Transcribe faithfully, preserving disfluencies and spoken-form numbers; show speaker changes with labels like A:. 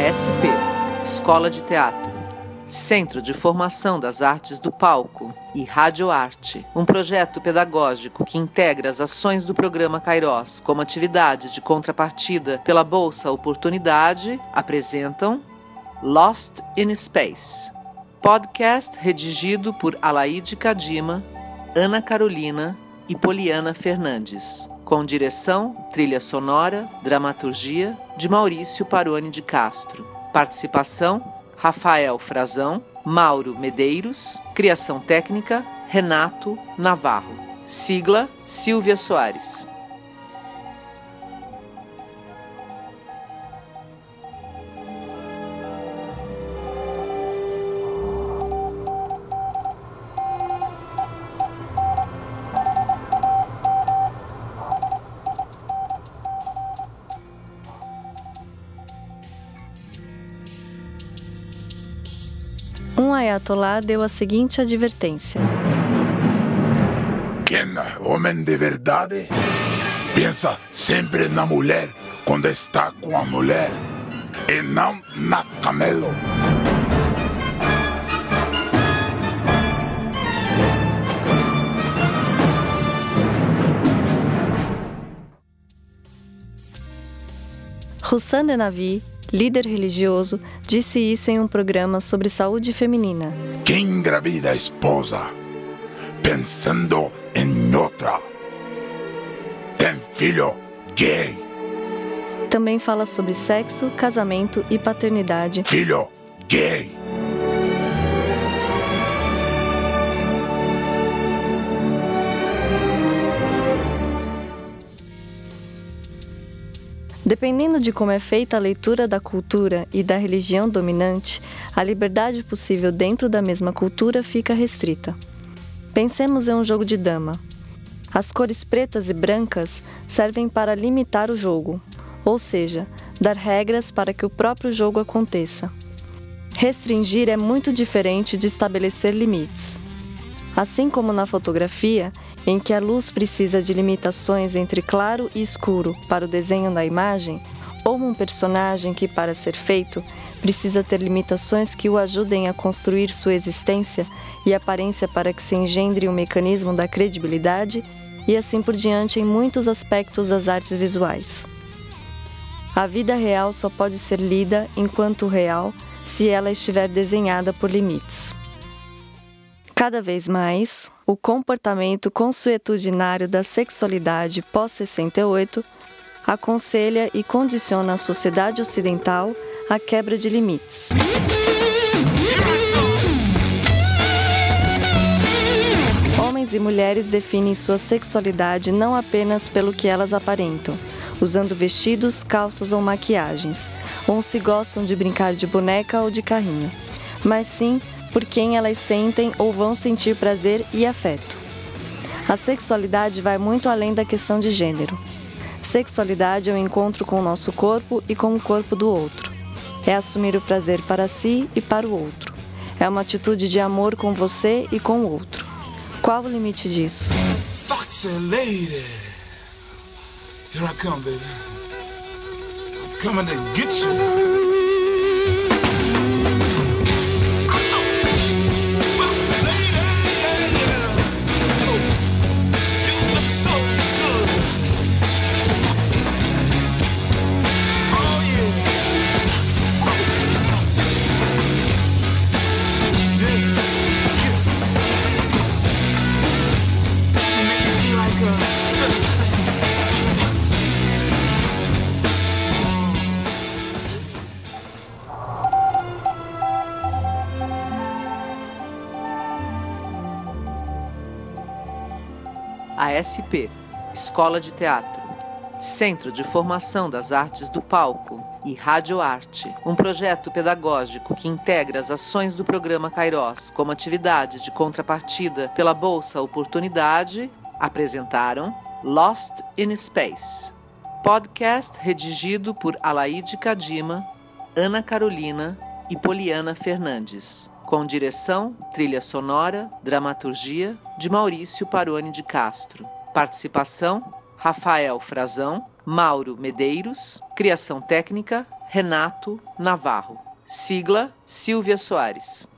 A: S P, Escola de Teatro, Centro de Formação das Artes do Palco e Radioarte, um projeto pedagógico que integra as ações do programa Kairos como atividade de contrapartida pela Bolsa Oportunidade, apresentam Lost in Space, podcast redigido por Alaide Kadima, Ana Carolina e Poliana Fernandes, com direção, trilha sonora, dramaturgia de Maurício Paroni de Castro. Participação, Rafael Frazão, Mauro Medeiros. Criação técnica, Renato Navarro. Sigla, Silvia Soares.
B: Um ayatolá deu a seguinte advertência:
C: Quem homem de verdade pensa sempre na mulher quando está com a mulher e não na camelo.
B: Hussan Denavi, líder religioso, disse isso em um programa sobre saúde feminina.
C: Quem engravida a esposa pensando em outra tem filho gay.
B: Também fala sobre sexo, casamento e paternidade.
C: Filho gay.
B: Dependendo de como é feita a leitura da cultura e da religião dominante, a liberdade possível dentro da mesma cultura fica restrita. Pensemos em um jogo de dama. As cores pretas e brancas servem para limitar o jogo, ou seja, dar regras para que o próprio jogo aconteça. Restringir é muito diferente de estabelecer limites. Assim como na fotografia, em que a luz precisa de limitações entre claro e escuro para o desenho da imagem, ou um personagem que, para ser feito, precisa ter limitações que o ajudem a construir sua existência e aparência para que se engendre o mecanismo da credibilidade, e assim por diante em muitos aspectos das artes visuais. A vida real só pode ser lida enquanto real se ela estiver desenhada por limites. Cada vez mais, o comportamento consuetudinário da sexualidade pós-sessenta e oito aconselha e condiciona a sociedade ocidental à quebra de limites. Homens e mulheres definem sua sexualidade não apenas pelo que elas aparentam, usando vestidos, calças ou maquiagens, ou se gostam de brincar de boneca ou de carrinho, mas sim por quem elas sentem ou vão sentir prazer e afeto. A sexualidade vai muito além da questão de gênero. Sexualidade é o encontro com o nosso corpo e com o corpo do outro. É assumir o prazer para si e para o outro. É uma atitude de amor com você e com o outro. Qual o limite disso?
D: Foxy lady, here I come, baby. I'm coming to get you.
A: A S P, Escola de Teatro, Centro de Formação das Artes do Palco e Radioarte, um projeto pedagógico que integra as ações do programa Kairos como atividade de contrapartida pela Bolsa Oportunidade, apresentaram Lost in Space, podcast redigido por Alaide Kadima, Ana Carolina e Poliana Fernandes, com direção, trilha sonora, dramaturgia de Maurício Paroni de Castro. Participação, Rafael Frazão, Mauro Medeiros. Criação técnica, Renato Navarro. Sigla Silvia Soares.